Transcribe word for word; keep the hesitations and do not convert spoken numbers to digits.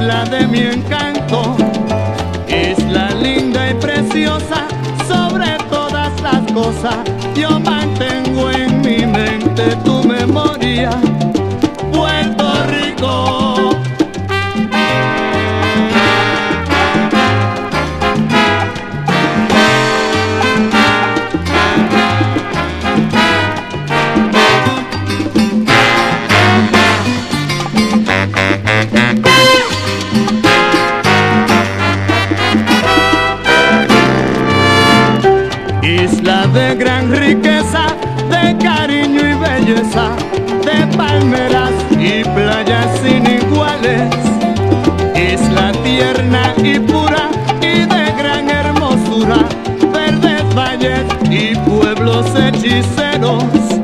isla de mi encanto, isla linda y preciosa, sobre todas las cosas yo mantengo en mi mente tu memoria, Puerto Rico. Isla de gran riqueza, de cariño y belleza, de palmeras y playas sin iguales. Isla tierna y pura y de gran hermosura, verdes valles y pueblos hechiceros.